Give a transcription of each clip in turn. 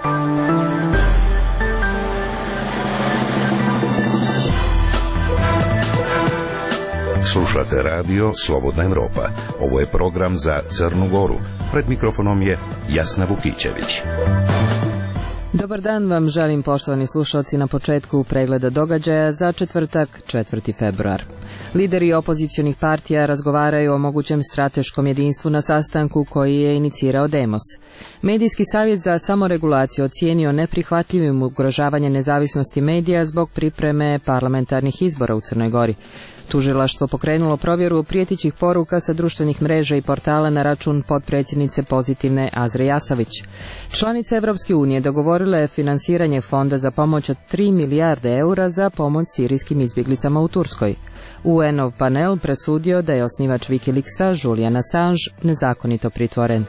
Slušate radio Slobodna Evropa. Ovo je program za Crnu Goru. Pred mikrofonom je Jasna Vukićević. Dobar dan vam želim, poštovani slušalci, na početku pregleda događaja za četvrtak, 4. februar. Lideri opozicionih partija razgovaraju o mogućem strateškom jedinstvu na sastanku koji je inicirao Demos. Medijski savjet za samoregulaciju ocijenio neprihvatljivim ugrožavanje nezavisnosti medija zbog pripreme parlamentarnih izbora u Crnoj Gori. Tužilaštvo pokrenulo provjeru prijetećih poruka sa društvenih mreža i portala na račun potpredsjednice Pozitivne Azre Jasavić. Članice Evropske unije dogovorile finansiranje fonda za pomoć od 3 milijarde eura za pomoć sirijskim izbjeglicama u Turskoj. UN-ov panel presudio da je osnivač Wikileaksa Julian Assange nezakonito pritvoren.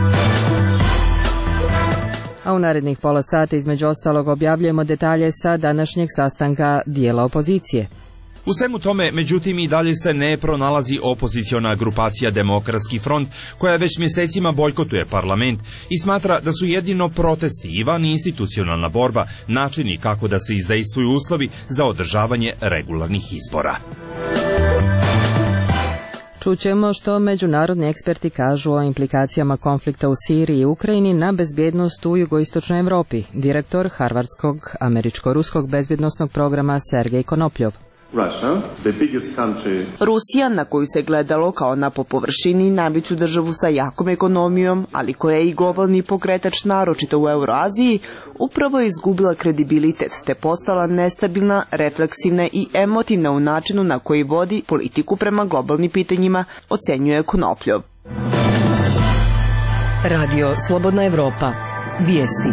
A u narednih pola sata između ostalog objavljujemo detalje sa današnjeg sastanka dijela opozicije. U svemu tome, međutim, i dalje se ne pronalazi opoziciona grupacija Demokratski front, koja već mjesecima bojkotuje parlament i smatra da su jedino protesti i van institucionalna borba načini kako da se izdejstvuju uslovi za održavanje regularnih izbora. Čućemo što međunarodni eksperti kažu o implikacijama konflikta u Siriji i Ukrajini na bezbjednost u jugoistočnoj Europi, direktor Harvardskog američko-ruskog bezbjednosnog programa Sergej Konopljov. Rusija, na koju se gledalo kao na po površini najveću državu sa jakom ekonomijom, ali koja je i globalni pokretač naročito u Euroaziji, upravo je izgubila kredibilitet te postala nestabilna, refleksivna i emotivna u načinu na koji vodi politiku prema globalnim pitanjima, ocenjuje Konopljov. Radio Slobodna Evropa. Vijesti.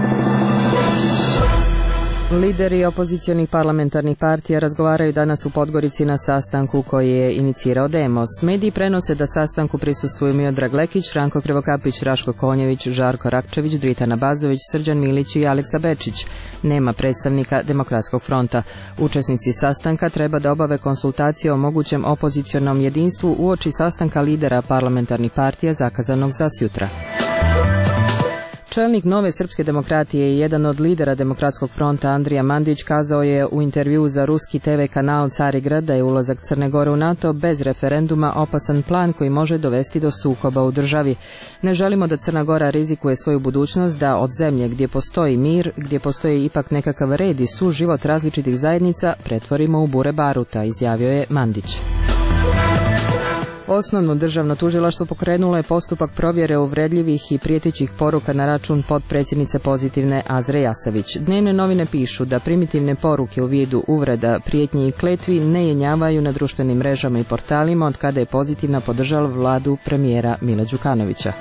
Lideri opozicionih parlamentarnih partija razgovaraju danas u Podgorici na sastanku koji je inicirao Demos. Mediji prenose da sastanku prisustvuju Miodrag Lekić, Ranko Krivokapić, Raško Konjević, Žarko Rakčević, Dritana Bazović, Srđan Milić i Aleksa Bečić. Nema predstavnika Demokratskog fronta. Učesnici sastanka treba da obave konsultacije o mogućem opozicionom jedinstvu uoči sastanka lidera parlamentarnih partija zakazanog za sutra. Čelnik Nove srpske demokratije i jedan od lidera Demokratskog fronta Andrija Mandić kazao je u intervjuu za ruski TV kanal Carigrad da je ulazak Crne Gore u NATO bez referenduma opasan plan koji može dovesti do sukoba u državi. Ne želimo da Crna Gora rizikuje svoju budućnost, da od zemlje gdje postoji mir, gdje postoji ipak nekakav red i suživot različitih zajednica pretvorimo u bure baruta, izjavio je Mandić. Osnovno državno tužilaštvo pokrenulo je postupak provjere uvredljivih i prijetećih poruka na račun potpredsjednice Pozitivne Azre Jasavić. Dnevne novine pišu da primitivne poruke u vidu uvreda, prijetnji i kletvi ne jenjavaju na društvenim mrežama i portalima od kada je Pozitivna podržala vladu premijera Mila Đukanovića.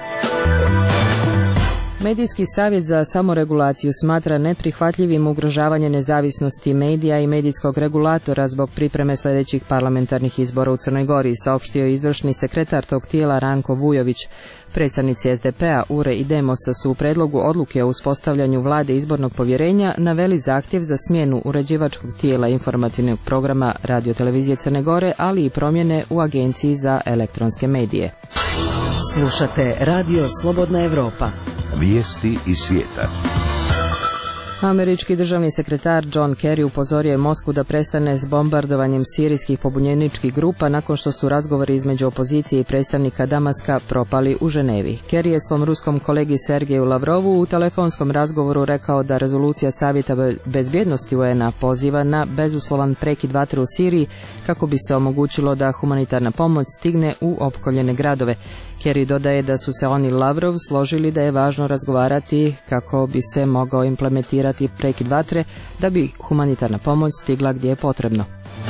Medijski savjet za samoregulaciju smatra neprihvatljivim ugrožavanje nezavisnosti medija i medijskog regulatora zbog pripreme sljedećih parlamentarnih izbora u Crnoj Gori, saopštio izvršni sekretar tog tijela Ranko Vujović. Predstavnici SDP-a, URE i Demosa su u predlogu odluke o uspostavljanju vlade izbornog povjerenja naveli zahtjev za smjenu uređivačkog tijela informativnog programa Radio-televizije Crne Gore, ali i promjene u Agenciji za elektronske medije. Slušate Radio Slobodna Evropa. Vijesti iz svijeta. Američki državni sekretar John Kerry upozorio je Moskvu da prestane s bombardovanjem sirijskih pobunjeničkih grupa nakon što su razgovori između opozicije i predstavnika Damaska propali u Ženevi. Kerry je svom ruskom kolegi Sergeju Lavrovu u telefonskom razgovoru rekao da rezolucija Savjeta bezbjednosti UN-a poziva na bezuslovan prekid vatre u Siriji kako bi se omogućilo da humanitarna pomoć stigne u opkoljene gradove. Kerry dodaje da su se on i Lavrov složili da je važno razgovarati kako bi se mogao implementirati prekid vatre da bi humanitarna pomoć stigla gdje je potrebno.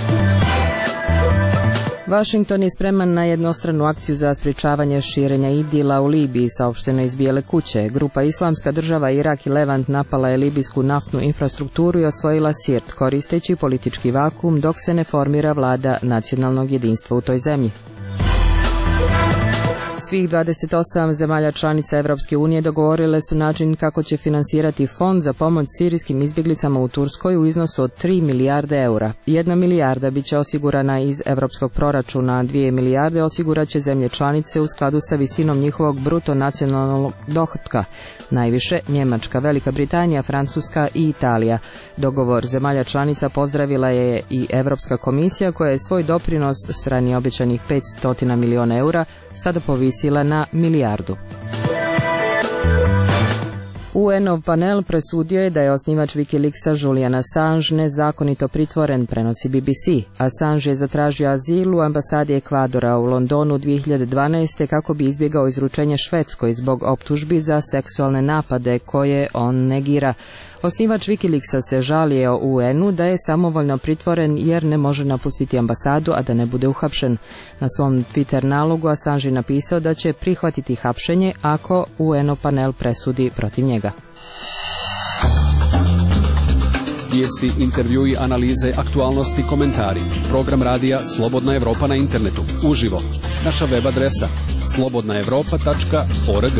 Washington je spreman na jednostranu akciju za sprječavanje širenja idila u Libiji, saopšteno iz Bijele kuće. Grupa Islamska država, Irak i Levant napala je libijsku naftnu infrastrukturu i osvojila Sirt, koristeći politički vakuum dok se ne formira vlada nacionalnog jedinstva u toj zemlji. Svih 28 zemalja članica Evropske unije dogovorile su način kako će finansirati fond za pomoć sirijskim izbjeglicama u Turskoj u iznosu od 3 milijarde eura. 1 milijarda bit će osigurana iz evropskog proračuna, 2 milijarde osigurat će zemlje članice u skladu sa visinom njihovog bruto nacionalnog dohotka. Najviše Njemačka, Velika Britanija, Francuska i Italija. Dogovor zemalja članica pozdravila je i Europska komisija koja je svoj doprinos strani obećanih 500 miliona eura sada povisila na milijardu. UN-ov panel presudio je da je osnivač Wikileaksa Julian Assange nezakonito pritvoren, prenosi BBC. Assange je zatražio azil u ambasadi Ekvadora u Londonu 2012. kako bi izbjegao izručenje Švedskoj zbog optužbi za seksualne napade koje on negira. Osnivač Wikileaksa se žalio UN-u da je samovoljno pritvoren jer ne može napustiti ambasadu, a da ne bude uhapšen. Na svom Twitter nalogu Assange je napisao da će prihvatiti hapšenje ako UN-ov panel presudi protiv njega. Vijesti, intervjui, analize, aktualnosti, komentari. Program radija Slobodna Evropa na internetu. Uživo. Naša web adresa slobodnaevropa.org.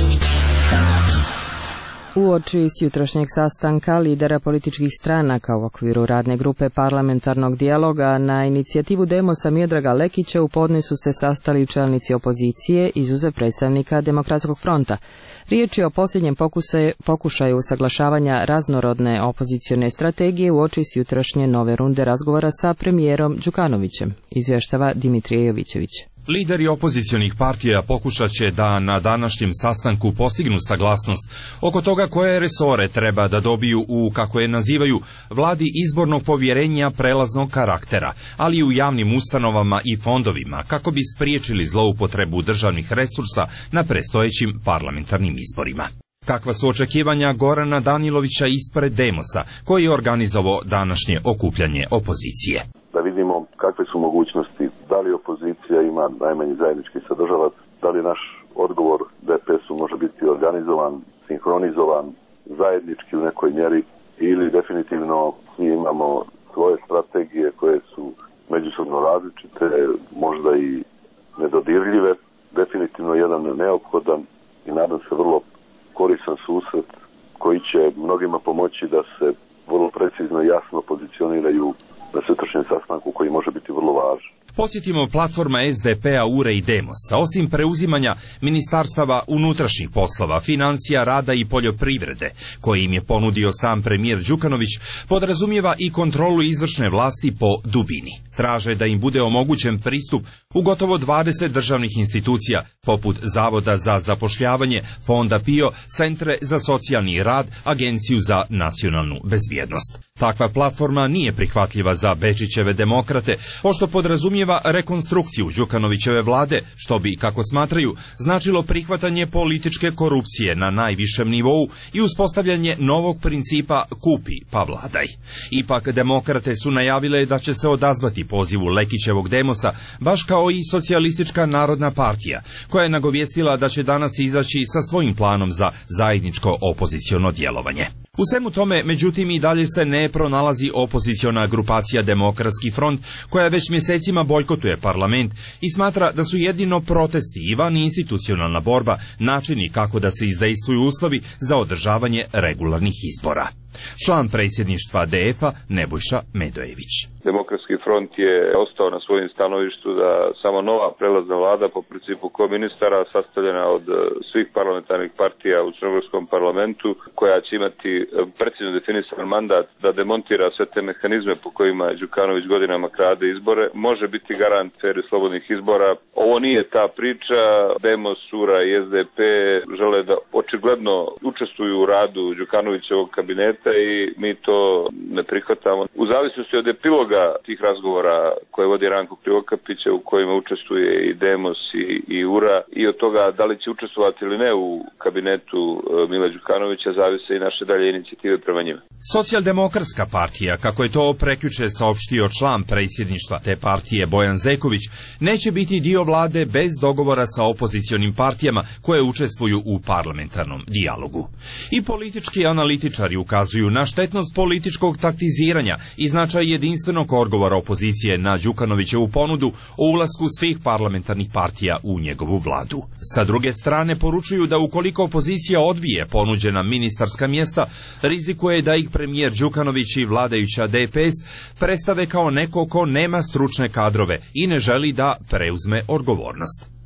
Uoči s jutrošnjeg sastanka lidera političkih stranaka u okviru radne grupe parlamentarnog dijaloga na inicijativu Demosa Miodraga Lekića u podne su se sastali čelnici opozicije izuzev predstavnika Demokratskog fronta. Riječ je o posljednjem pokušaju usaglašavanja raznorodne opozicione strategije uoči s jutrošnje nove runde razgovora sa premijerom Đukanovićem, izvještava Dimitrije Jovićević. Lideri opozicionih partija pokušat će da na današnjem sastanku postignu saglasnost oko toga koje resore treba da dobiju u, kako je nazivaju, vladi izbornog povjerenja prelaznog karaktera, ali i u javnim ustanovama i fondovima, kako bi spriječili zloupotrebu državnih resursa na predstojećim parlamentarnim izborima. Kakva su očekivanja Gorana Danilovića ispred Demosa, koji je organizovao današnje okupljanje opozicije? Da vidimo kakve su mogućnosti, da li opozicija ima najmanji zajednički sadržavac, da li naš odgovor DPS-u može biti organizovan, sinhronizovan, zajednički u nekoj mjeri, ili definitivno mi imamo svoje strategije koje su međusobno različite, možda i nedodirljive. Definitivno jedan neophodan i nadam se vrlo koristan susret koji će mnogima pomoći da se vrlo precizno i jasno pozicioniraju na sutrašnjem sastanku koji može biti vrlo važan. Podsjetimo, platforma SDP-a, URE i Demosa, osim preuzimanja ministarstava unutrašnjih poslova, financija, rada i poljoprivrede, koji im je ponudio sam premijer Đukanović, podrazumijeva i kontrolu izvršne vlasti po dubini. Traže da im bude omogućen pristup u gotovo 20 državnih institucija, poput Zavoda za zapošljavanje, Fonda PIO, Centre za socijalni rad, Agenciju za nacionalnu bezbjednost. Takva platforma nije prihvatljiva za Bečićeve demokrate, pošto podrazumijeva rekonstrukciju Đukanovićeve vlade, što bi, kako smatraju, značilo prihvatanje političke korupcije na najvišem nivou i uspostavljanje novog principa kupi pa vladaj. Ipak demokrate su najavile da će se odazvati pozivu Lekićevog Demosa, baš kao i Socijalistička narodna partija, koja je nagovijestila da će danas izaći sa svojim planom za zajedničko opoziciono djelovanje. U svemu tome, međutim, i dalje se ne pronalazi opoziciona grupacija Demokratski front, koja već mjesecima bojkotuje parlament i smatra da su jedino protesti i van institucionalna borba načini kako da se izdejstvuju uslovi za održavanje regularnih izbora. Član predsjedništva DF-a Nebojša Medojević. Demokratski front je ostao na svojim stanovištu da samo nova prelazna vlada po principu koministara, sastavljena od svih parlamentarnih partija u crnogorskom parlamentu, koja će imati precizno definisan mandat da demontira sve te mehanizme po kojima Đukanović godinama krade izbore, može biti garant fer i slobodnih izbora. Ovo nije ta priča. Demos, URA i SDP žele da očigledno učestvuju u radu Đukanovićevog kabineta i mi to ne prihvatamo. U zavisnosti od epiloga tih razgovora koje vodi Ranko Krivokapića, u kojima učestvuje i Demos i URA, i od toga da li će učestvovati ili ne u kabinetu Mila Đukanovića, zavise i naše dalje inicijative prema njima. Socijaldemokratska partija, kako je to prekjuče saopštio član predsjedništva te partije Bojan Zeković, neće biti dio vlade bez dogovora sa opozicionim partijama koje učestvuju u parlamentarnom dijalogu. I politički analitičari ukazuju na štetnost političkog taktiziranja i značaj jedinstvenog odgovora opozicije na Đukanovićevu ponudu o ulasku svih parlamentarnih partija u njegovu vladu. Sa druge strane, poručuju da ukoliko opozicija odbije ponuđena ministarska mjesta, rizikuje da ih premijer Đukanović i vladajuća DPS predstave kao neko ko nema stručne kadrove i ne želi da preuzme odgovornost.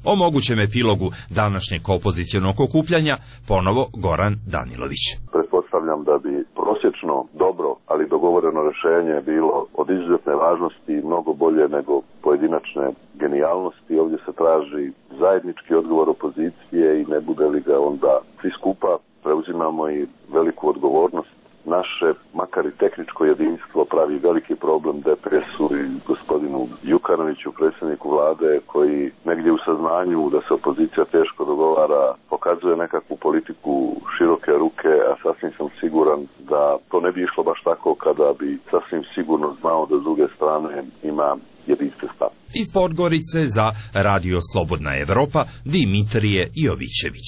O mogućem epilogu današnjeg opozicionog okupljanja ponovo Goran Danilović. Pretpostavljam da bi prosječno dobro, ali dogovoreno rješenje bilo od izuzetne važnosti i mnogo bolje nego pojedinačne genijalnosti. Ovdje se traži zajednički odgovor opozicije i ne bude li ga onda svi skupa preuzimamo i veliku odgovornost. Naše, makar i tehničko jedinstvo, pravi veliki problem DPS-u i gospodinu Jukanoviću, predsjedniku vlade, koji negdje u saznanju da se opozicija teško dogovara, pokazuje nekakvu politiku široke ruke, a sasvim sam siguran da to ne bi išlo baš tako kada bi sasvim sigurno znao da s druge strane ima jedinstven stav. Iz Podgorice za Radio Slobodna Evropa Dimitrije Jovićević.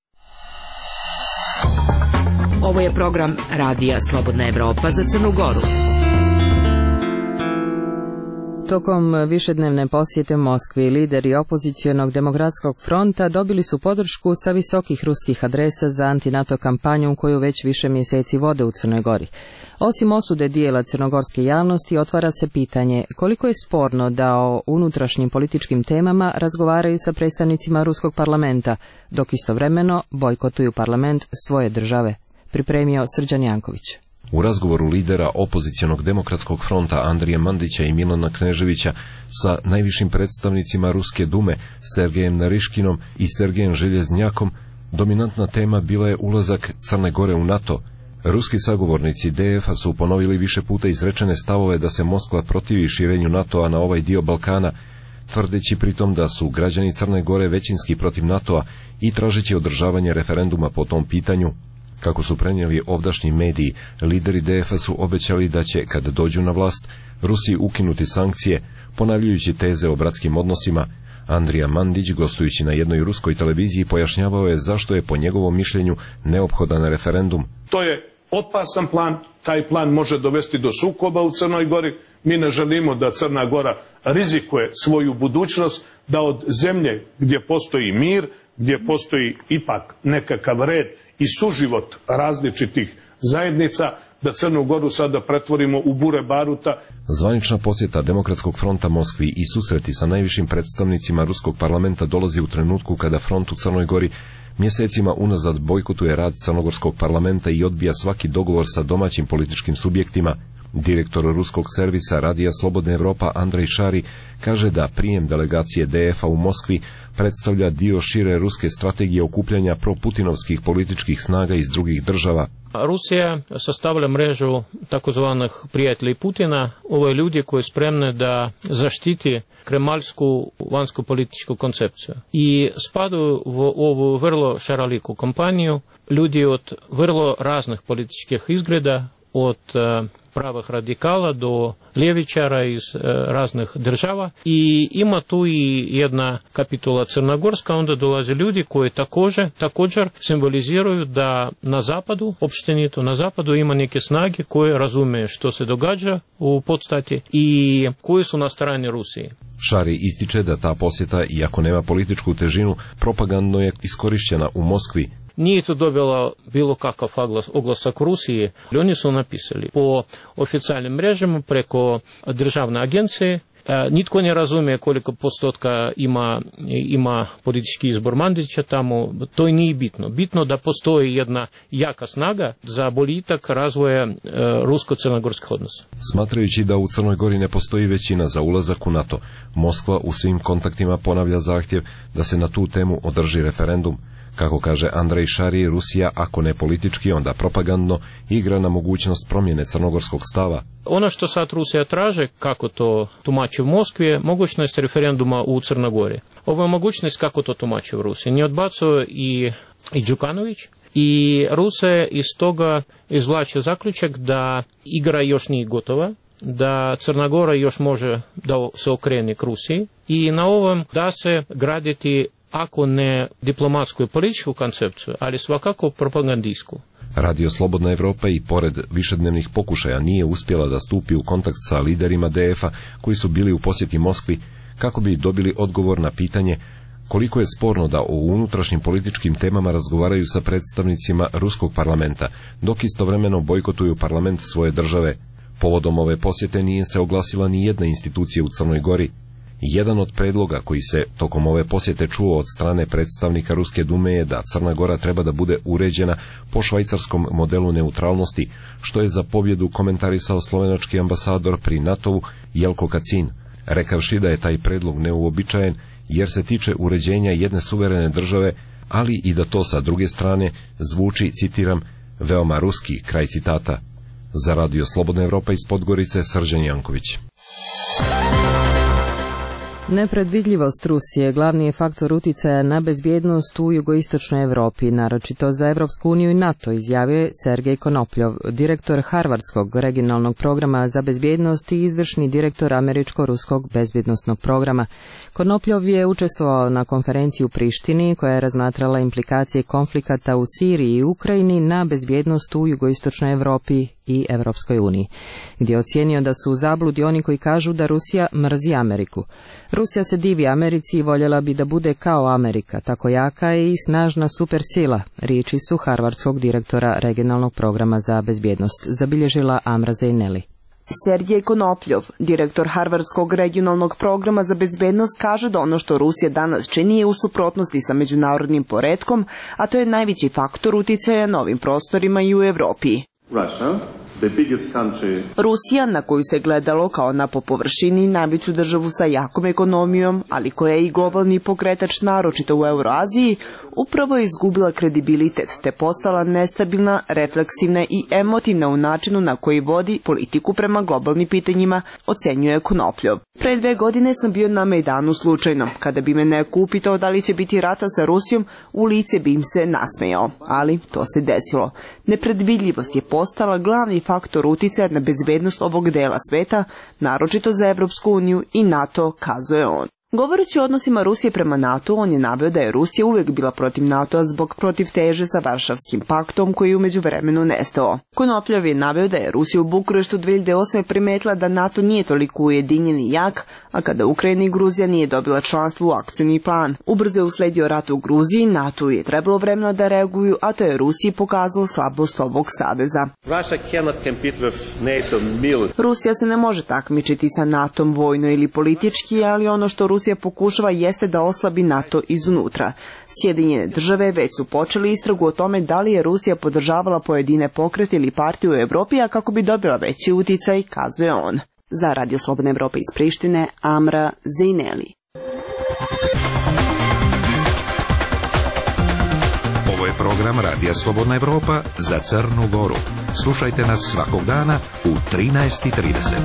Ovo je program Radija Slobodna Evropa za Crnu Goru. Tokom višednevne posjete Moskvi, lideri opozicionog demokratskog fronta dobili su podršku sa visokih ruskih adresa za antinato kampanju koju već više mjeseci vode u Crnoj Gori. Osim osude dijela crnogorske javnosti, otvara se pitanje koliko je sporno da o unutrašnjim političkim temama razgovaraju sa predstavnicima ruskog parlamenta, dok istovremeno bojkotuju parlament svoje države. Pripremio Srđan Janković. U razgovoru lidera opozicionog demokratskog fronta Andrija Mandića i Milana Kneževića sa najvišim predstavnicima Ruske dume Sergejem Nariškinom i Sergejem Željeznjakom, dominantna tema bila je ulazak Crne Gore u NATO. Ruski sagovornici DF-a su ponovili više puta izrečene stavove da se Moskva protivi širenju NATO-a na ovaj dio Balkana, tvrdeći pritom da su građani Crne Gore većinski protiv NATO-a i tražeći održavanje referenduma po tom pitanju. Kako su prenijeli ovdašnji mediji, lideri DF-a su obećali da će, kad dođu na vlast, Rusiji ukinuti sankcije, ponavljajući teze o bratskim odnosima. Andrija Mandić, gostujući na jednoj ruskoj televiziji, pojašnjavao je zašto je po njegovom mišljenju neophodan referendum. To je opasan plan, taj plan može dovesti do sukoba u Crnoj Gori. Mi ne želimo da Crna Gora rizikuje svoju budućnost, da od zemlje gdje postoji mir, gdje postoji ipak nekakav red i suživot različitih zajednica, da Crnu Goru sada pretvorimo u bure baruta. Zvanična posjeta Demokratskog fronta Moskvi i susreti sa najvišim predstavnicima Ruskog parlamenta dolazi u trenutku kada front u Crnoj Gori mjesecima unazad bojkotuje rad Crnogorskog parlamenta i odbija svaki dogovor sa domaćim političkim subjektima. Direktor ruskog servisa Radija Slobodna Evropa Andrej Šari kaže da prijem delegacije DF-a u Moskvi predstavlja dio šire ruske strategije okupljanja proputinovskih političkih snaga iz drugih država. Rusija sastavlja mrežu takozvanih prijatelji Putina, ovo je ljudi koji su spremni da zaštiti kremaljsku vanjsku političku koncepciju. I spadaju u ovu vrlo šaroliku kompaniju ljudi od vrlo raznih političkih izgleda, od pravih radikala do ljevičara iz raznih država i ima tu i jedna kapitula crnogorska, onda dolaze ljudi koji također simboliziraju da na zapadu, opštenito na zapadu ima neke snage koje razumije što se događa u podstati i koji su na strani Rusije. Šari ističe da ta posjeta, iako nema političku težinu, propagandno je iskorišćena u Moskvi. Nije to dobila bilo kakav oglasak Rusije. Oni su napisali po oficijalnim mrežama preko državne agencije. Nitko ne razumije koliko postotka ima politički izbor Mandića tamo. To nije bitno. Bitno da postoji jedna jaka snaga za boljitak razvoja rusko-crnogorskih odnosa. Smatrajući da u Crnoj Gori ne postoji većina za ulazak u NATO, Moskva u svim kontaktima ponavlja zahtjev da se na tu temu održi referendum. Kako kaže Andrej Šari, Rusija, ako ne politički, onda propagandno, igra na mogućnost promjene crnogorskog stava. Ono što sad Rusija traže, kako to tumači u Moskvi, je mogućnost referenduma u Crnogori. Ovo je mogućnost kako to tumači u Rusiji. Ne odbacuje i Đukanović. I Rusija iz toga izvlači zaključak da igra još nije gotova, da Crna Gora još može da se okrene k Rusiji i na ovom da se graditi ako ne diplomatsku i političku koncepciju, ali svakako propagandijsku. Radio Slobodna Evropa i pored višednevnih pokušaja nije uspjela da stupi u kontakt sa liderima DF-a koji su bili u posjeti Moskvi kako bi dobili odgovor na pitanje koliko je sporno da o unutrašnjim političkim temama razgovaraju sa predstavnicima ruskog parlamenta, dok istovremeno bojkotuju parlament svoje države. Povodom ove posjete nije se oglasila ni jedna institucija u Crnoj Gori. Jedan od predloga koji se tokom ove posjete čuo od strane predstavnika Ruske dume je da Crna Gora treba da bude uređena po švajcarskom modelu neutralnosti, što je za pobjedu komentarisao slovenački ambasador pri NATO-u Jelko Kacin, rekavši da je taj predlog neuobičajen jer se tiče uređenja jedne suverene države, ali i da to sa druge strane zvuči, citiram, veoma ruski, kraj citata. Za Radio Slobodna Evropa iz Podgorice, Srđan Janković. Nepredvidljivost Rusije glavni je faktor uticaja na bezbjednost u jugoistočnoj Evropi, naročito za Evropsku uniju i NATO, izjavio je Sergej Konopljov, direktor Harvardskog regionalnog programa za bezbjednost i izvršni direktor Američko-ruskog bezbjednosnog programa. Konopljov je učestvovao na konferenciji u Prištini koja je razmatrala implikacije konflikata u Siriji i Ukrajini na bezbjednost u jugoistočnoj Evropi i Evropskoj uniji, gdje je ocijenio da su u zabludi oni koji kažu da Rusija mrzi Ameriku. Rusija se divi Americi i voljela bi da bude kao Amerika, tako jaka je i snažna supersila, riječi su harvardskog direktora regionalnog programa za bezbjednost, zabilježila Amra Zejneli. Sergej Konopljov, direktor Harvardskog regionalnog programa za bezbednost, kaže da ono što Rusija danas čini je u suprotnosti sa međunarodnim poretkom, a to je najveći faktor uticaja na ovim prostorima i u Evropi. Rusija, na koju se gledalo kao na po površini najveću državu sa jakom ekonomijom, ali koja je i globalni pokretač naročito u Euroaziji, upravo je izgubila kredibilitet te postala nestabilna, refleksivna i emotivna u načinu na koji vodi politiku prema globalnim pitanjima, ocenjuje Konopljov. Pre 2 godine sam bio na Mejdanu slučajno. Kada bi me neko upitao da li će biti rata sa Rusijom, u lice bi im se nasmejao, ali to se desilo. Nepredvidljivost je postala glavni faktor uticaja na bezbednost ovog dela sveta, naročito za Evropsku uniju i NATO, kazuje on. Govoreći o odnosima Rusije prema NATO, on je naveo da je Rusija uvijek bila protiv NATO-a zbog protivteže sa Varšavskim paktom koji je u međuvremenu nestao. Konopljov je naveo da je Rusija u Bukureštu 2008. primetila da NATO nije toliko ujedinjen i jak, a kada Ukrajina i Gruzija nije dobila članstvo u akcioni plan. Ubrzo je usledio rat u Gruziji, NATO je trebalo vremena da reaguju, a to je Rusiji pokazalo slabost ovog saveza. Rusija se ne može takmičiti sa NATO-om vojno ili politički, ali ono što Rusija pokušava jeste da oslabi NATO izunutra. Sjedinjene države već su počeli istragu o tome da li je Rusija podržavala pojedine pokrete ili partije u Evropi, a kako bi dobila veći uticaj, kazuje on. Za Radio Slobodna Evropa iz Prištine, Amra Zejneli. Ovo je program Radija Slobodna Evropa za Crnu Goru. Slušajte nas svakog dana u 13:30.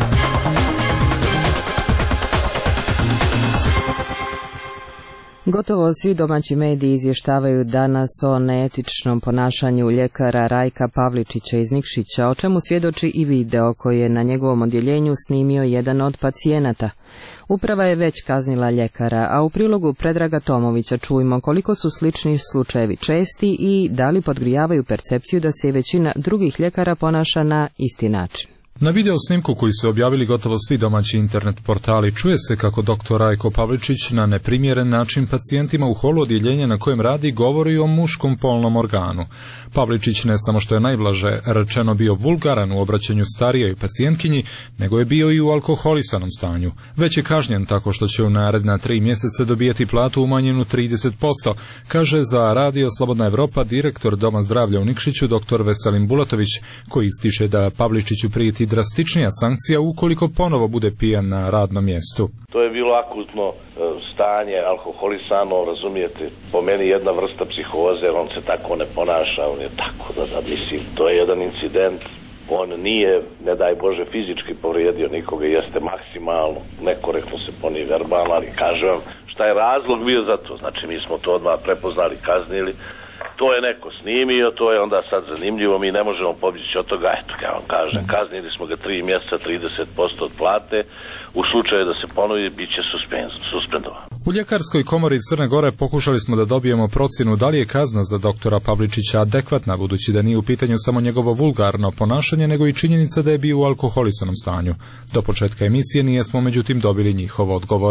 Gotovo svi domaći mediji izvještavaju danas o neetičnom ponašanju ljekara Rajka Pavličića iz Nikšića, o čemu svjedoči i video koji je na njegovom odjeljenju snimio jedan od pacijenata. Uprava je već kaznila ljekara, a u prilogu Predraga Tomovića čujemo koliko su slični slučajevi česti i da li podgrijavaju percepciju da se većina drugih ljekara ponaša na isti način. Na video snimku koji su objavili gotovo svi domaći internet portali čuje se kako dr. Rajko Pavličić na neprimjeren način pacijentima u holu odjeljenja na kojem radi govori o muškom polnom organu. Pavličić ne samo što je najblaže rečeno bio vulgaran u obraćanju starijoj pacijentkinji, nego je bio i u alkoholisanom stanju. Već je kažnjen tako što će u naredna 3 mjeseca dobijati platu umanjenu 30%, kaže za Radio Slobodna Evropa direktor Doma zdravlja u Nikšiću dr. Veselin Bulatović, koji ističe da Pavličiću prijeti drastičnija sankcija ukoliko ponovo bude pijan na radnom mjestu. To je bilo akutno stanje, alkoholisano, razumijete, po meni jedna vrsta psihoze, jer on se tako ne ponaša, on je tako da mislim, to je jedan incident, on nije, ne daj Bože, fizički povrijedio nikoga, jeste maksimalno, nekorektno se ponije verbalno, ali kažem vam šta je razlog bio za to, znači mi smo to odmah prepoznali, kaznili. To je neko snimio, to je onda sad zanimljivo, mi ne možemo pobjeći od toga, eto, ja vam kažem, kaznili smo ga 3 mjeseca, 30% od plate, u slučaju da se ponovi, bit će suspendovan. U ljekarskoj komori Crne Gore pokušali smo da dobijemo procjenu da li je kazna za doktora Pavličića adekvatna, budući da nije u pitanju samo njegovo vulgarno ponašanje, nego i činjenica da je bio u alkoholisanom stanju. Do početka emisije nijesmo međutim dobili njihov odgovor.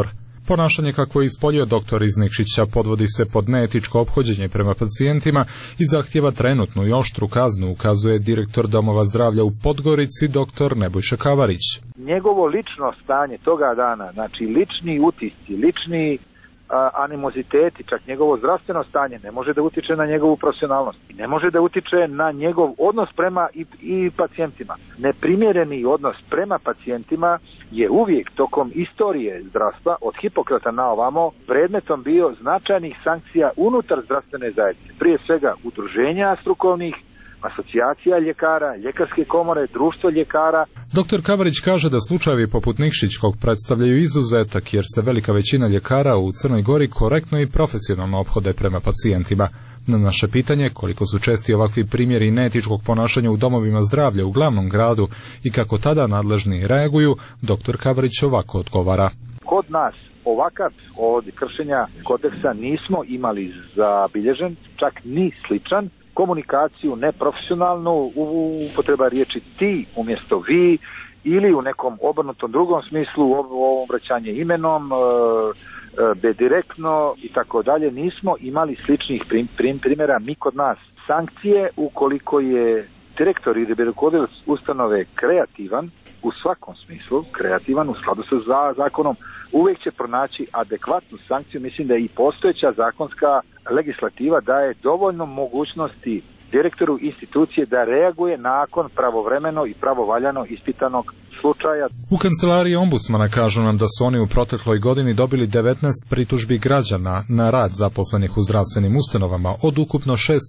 Ponašanje kakvo je ispolio dr. iz Nikšića podvodi se pod neetičko ophođenje prema pacijentima i zahtjeva trenutnu i oštru kaznu, ukazuje direktor Domova zdravlja u Podgorici dr. Nebojša Kavarić. Njegovo lično stanje toga dana, znači lični utisci, lični animoziteti, čak njegovo zdravstveno stanje ne može da utiče na njegovu profesionalnost i ne može da utiče na njegov odnos prema i pacijentima. Neprimjereni odnos prema pacijentima je uvijek tokom istorije zdravstva od Hipokrata na ovamo predmetom bio značajnih sankcija unutar zdravstvene zajednice, prije svega udruženja strukovnih, asocijacija ljekara, ljekarske komore, društvo ljekara. Dr. Kavarić kaže da slučajevi poput Nikšićkog predstavljaju izuzetak jer se velika većina ljekara u Crnoj Gori korektno i profesionalno ophode prema pacijentima. Na naše pitanje koliko su česti ovakvi primjeri neetičkog ponašanja u domovima zdravlja u glavnom gradu i kako tada nadležni reaguju, dr. Kavarić ovako odgovara. Kod nas ovakav od kršenja kodeksa nismo imali zabilježen, čak ni sličan. Komunikaciju neprofesionalnu, upotreba riječi ti umjesto vi ili u nekom obrnutom drugom smislu, ovo obraćanje imenom, direktno i tako dalje. Nismo imali sličnih primjera mi kod nas. Sankcije ukoliko je direktor ili rukovodilac ustanove kreativan, u svakom smislu kreativan u skladu sa zakonom, uvijek će pronaći adekvatnu sankciju. Mislim da je i postojeća zakonska legislativa daje dovoljno mogućnosti direktoru institucije da reaguje nakon pravovremeno i pravovaljano ispitanog slučaja. U kancelariji ombudsmana kažu nam da su oni u protekloj godini dobili 19 pritužbi građana na rad zaposlenih u zdravstvenim ustanovama od ukupno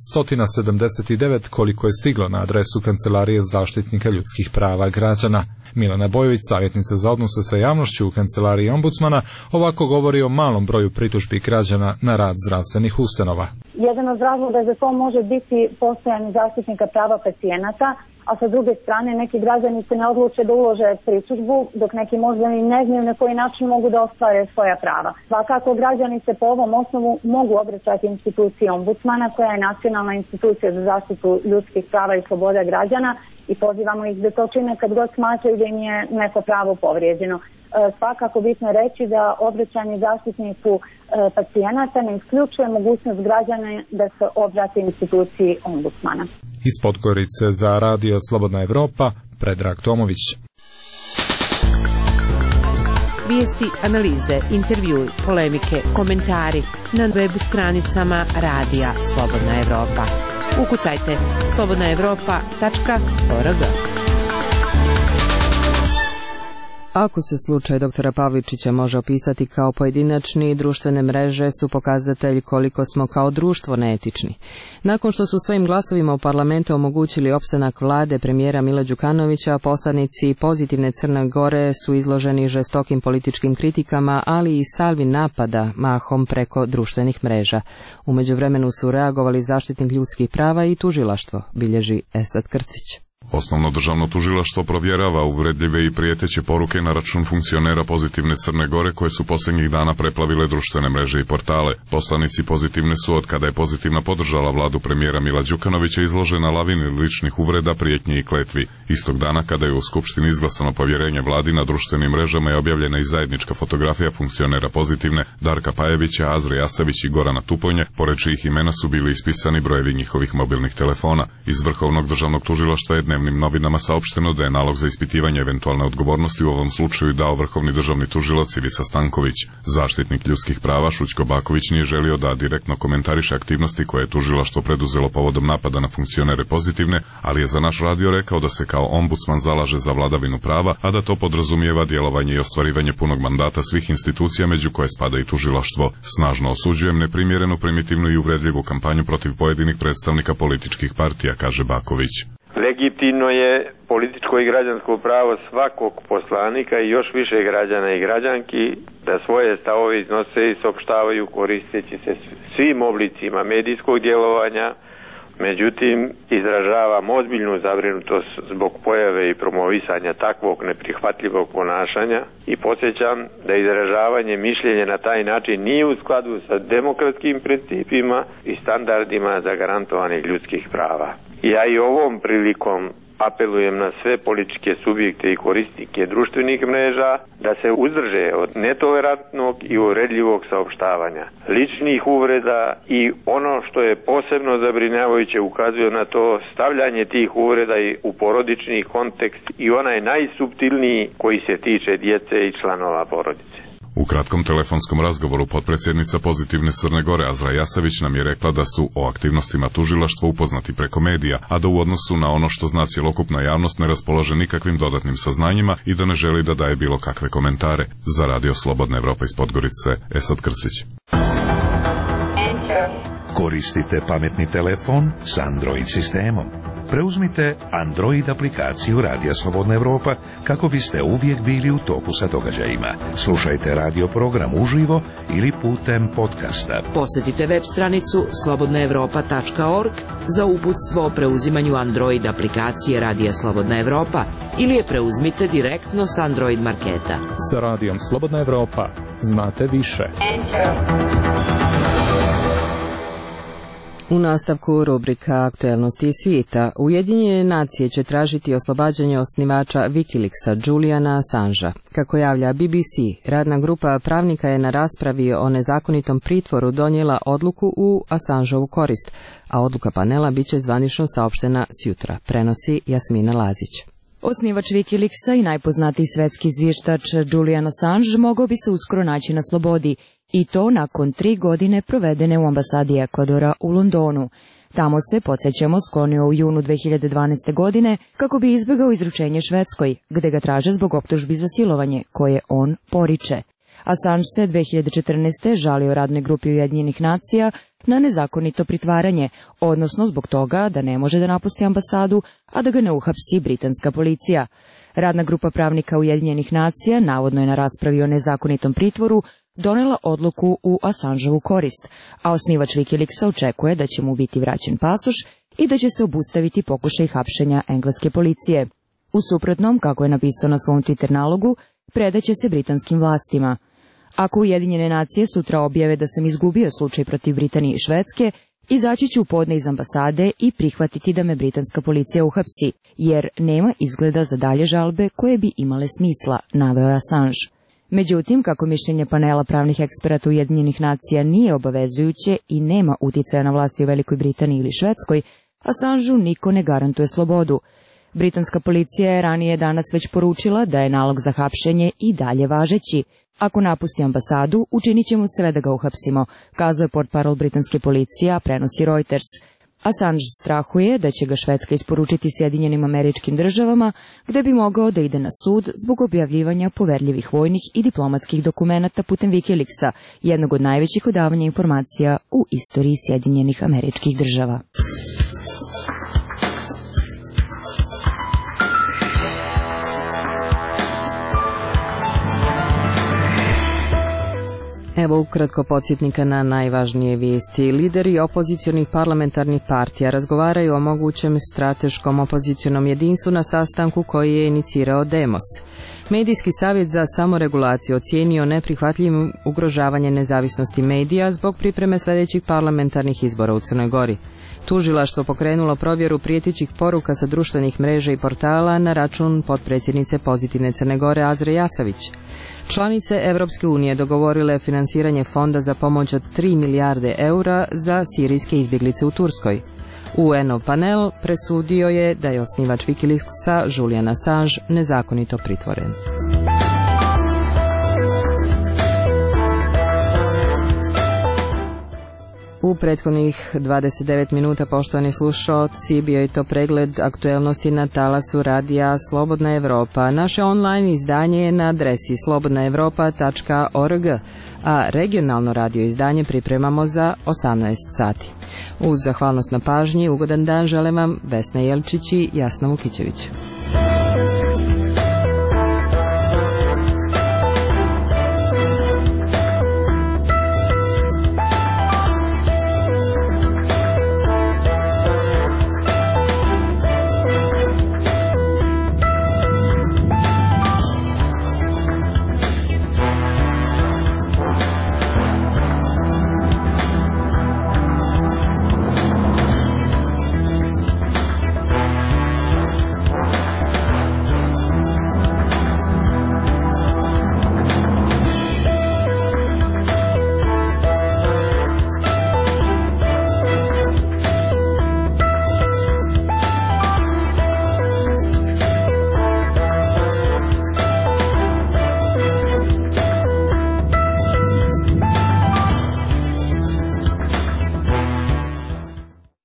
679 koliko je stiglo na adresu Kancelarije zaštitnika ljudskih prava građana. Milana Bojović, savjetnica za odnose sa javnošću u kancelariji ombudsmana, ovako govori o malom broju pritužbi građana na rad zdravstvenih ustanova. Jedan od razloga za to može biti postojanje zaštitnika prava pacijenata, a sa druge strane neki građani se ne odluče da ulože pritužbu, dok neki možda i ne znaju na koji način mogu da ostvare svoja prava. Svakako građani se po ovom osnovu mogu obraćati instituciji ombudsmana, koja je nacionalna institucija za zaštitu ljudskih prava i sloboda građana, i pozivamo ih da to čine kad god smatraju da im je neko pravo povrijeđeno. Svakako bitno reći da obraćanje zaštitniku pacijenata ne isključuje mogućnost građana da se obrati instituciji ombudsmana. Iz Podgorice za Radio Slobodna Evropa, Predrag Tomović. Vijesti, analize, intervjui, polemike, komentari na web stranicama Radija Slobodna Evropa. Ukucajte slobodnaevropa.org. Ako se slučaj doktora Pavličića može opisati kao pojedinačni, društvene mreže su pokazatelj koliko smo kao društvo neetični. Nakon što su svojim glasovima u parlamentu omogućili opstanak vlade premijera Mila Đukanovića, poslanici pozitivne Crne Gore su izloženi žestokim političkim kritikama, ali i salvi napada mahom preko društvenih mreža. U međuvremenu su reagovali zaštitnik ljudskih prava i tužilaštvo, bilježi Esad Krcić. Osnovno državno tužilaštvo provjerava uvredljive i prijeteće poruke na račun funkcionera pozitivne Crne Gore koje su posljednjih dana preplavile društvene mreže i portale. Poslanici pozitivne su od kada je pozitivna podržala vladu premijera Mila Đukanovića izložena lavini ličnih uvreda, prijetnji i kletvi. Istog dana kada je u Skupštini izglasano povjerenje vladi, na društvenim mrežama je objavljena i zajednička fotografija funkcionera pozitivne Darka Pajevića, Azre Jasavić i Gorana Tuponje, pored čijih imena su bili ispisani brojevi njihovih mobilnih telefona. Iz Vrhovnog državnog tužilaštva je dnevnim novinama saopšteno da je nalog za ispitivanje eventualne odgovornosti u ovom slučaju dao vrhovni državni tužilac Ivica Stanković. Zaštitnik ljudskih prava Šućko Baković nije želio da direktno komentariše aktivnosti koje je tužilaštvo preduzelo povodom napada na funkcionere pozitivne, ali je za naš radio rekao da se kao ombudsman zalaže za vladavinu prava, a da to podrazumijeva djelovanje i ostvarivanje punog mandata svih institucija, među koje spada i tužilaštvo. Snažno osuđujem neprimjerenu, primitivnu i uvredljivu kampanju protiv pojedinih predstavnika političkih partija, kaže Baković. Legitimno je političko i građansko pravo svakog poslanika i još više građana i građanki da svoje stavove iznose i saopštavaju koristeći se svim oblicima medijskog djelovanja. Međutim, izražavam ozbiljnu zabrinutost zbog pojave i promovisanja takvog neprihvatljivog ponašanja i podsjećam da izražavanje mišljenja na taj način nije u skladu sa demokratskim principima i standardima zagarantovanih ljudskih prava. Ja i ovom prilikom apelujem na sve političke subjekte i korisnike društvenih mreža da se uzdrže od netolerantnog i uvredljivog saopštavanja, ličnih uvreda i ono što je posebno zabrinjavajuće ukazuje na to stavljanje tih uvreda u porodični kontekst i onaj najsuptilniji koji se tiče djece i članova porodice. U kratkom telefonskom razgovoru potpredsjednica Pozitivne Crne Gore Azra Jasavić nam je rekla da su o aktivnostima tužilaštva upoznati preko medija, a da u odnosu na ono što zna cjelokupna javnost ne raspolaže nikakvim dodatnim saznanjima i da ne želi da daje bilo kakve komentare. Za Radio Slobodna Evropa iz Podgorice, Esad Krcić. Koristite pametni telefon s Android sistemom. Preuzmite Android aplikaciju Radija Slobodna Evropa kako biste uvijek bili u toku sa događajima. Slušajte radio program uživo ili putem podcasta. Posjetite web stranicu slobodnaevropa.org za uputstvo o preuzimanju Android aplikacije Radija Slobodna Evropa ili je preuzmite direktno s Android marketa. Sa Radijom Slobodna Evropa znate više. U nastavku rubrika Aktuelnosti svijeta, Ujedinjene nacije će tražiti oslobađanje osnivača Wikileaksa Juliana Assangea. Kako javlja BBC, radna grupa pravnika je na raspravi o nezakonitom pritvoru donijela odluku u Assangeovu korist, a odluka panela biće zvanično saopštena sjutra, prenosi Jasmina Lazić. Osnivač Wikileaksa i najpoznatiji svetski izvještač Julian Assange mogao bi se uskoro naći na slobodi, i to nakon 3 godine provedene u ambasadi Ekvadora u Londonu. Tamo se, podsjećamo, sklonio u junu 2012. godine kako bi izbjegao izručenje Švedskoj, gde ga traže zbog optužbi za silovanje, koje on poriče. Assange se 2014. žalio radnoj grupi Ujedinjenih nacija na nezakonito pritvaranje, odnosno zbog toga da ne može da napusti ambasadu, a da ga ne uhapsi britanska policija. Radna grupa pravnika Ujedinjenih nacija navodno je na raspravi o nezakonitom pritvoru donela odluku u Assangeovu korist, a osnivač Wikileaksa očekuje da će mu biti vraćen pasoš i da će se obustaviti pokušaj hapšenja engleske policije. U suprotnom, kako je napisao na svom Twitter nalogu, predaće se britanskim vlastima. Ako Ujedinjene nacije sutra objave da sam izgubio slučaj protiv Britanije i Švedske, izaći ću u podne iz ambasade i prihvatiti da me britanska policija uhapsi, jer nema izgleda za dalje žalbe koje bi imale smisla, naveo je Assange. Međutim, kako mišljenje panela pravnih eksperata Ujedinjenih nacija nije obavezujuće i nema uticaja na vlasti u Velikoj Britaniji ili Švedskoj, Assangeu niko ne garantuje slobodu. Britanska policija je ranije danas već poručila da je nalog za hapšenje i dalje važeći. Ako napusti ambasadu, učinit ćemo sve da ga uhapsimo, kazao je portparol britanske policije, a prenosi Reuters. Assange strahuje da će ga Švedska isporučiti Sjedinjenim Američkim Državama, gde bi mogao da ide na sud zbog objavljivanja poverljivih vojnih i diplomatskih dokumenata putem Wikileaksa, jednog od najvećih odavanja informacija u istoriji Sjedinjenih Američkih Država. Evo ukratko podsjetnika na najvažnije vijesti. Lideri opozicionih parlamentarnih partija razgovaraju o mogućem strateškom opozicionom jedinstvu na sastanku koji je inicirao Demos. Medijski savjet za samoregulaciju ocijenio neprihvatljivim ugrožavanje nezavisnosti medija zbog pripreme sljedećih parlamentarnih izbora u Crnoj Gori. Tužilaštvo pokrenulo provjeru prijetećih poruka sa društvenih mreža i portala na račun potpredsjednice Pozitivne Crne Gore Azre Jasavić. Članice Evropske unije dogovorile finansiranje fonda za pomoć od 3 milijarde eura za sirijske izbjeglice u Turskoj. UN-ov panel presudio je da je osnivač Wikileaksa Julian Assange nezakonito pritvoren. U prethodnih 29 minuta, poštovani slušalci, bio je to pregled aktuelnosti na talasu radija Slobodna Evropa. Naše online izdanje je na adresi slobodnaevropa.org, a regionalno radio izdanje pripremamo za 18 sati. Uz zahvalnost na pažnji, ugodan dan želim vam Vesna Jelčić i Jasna Vukićević.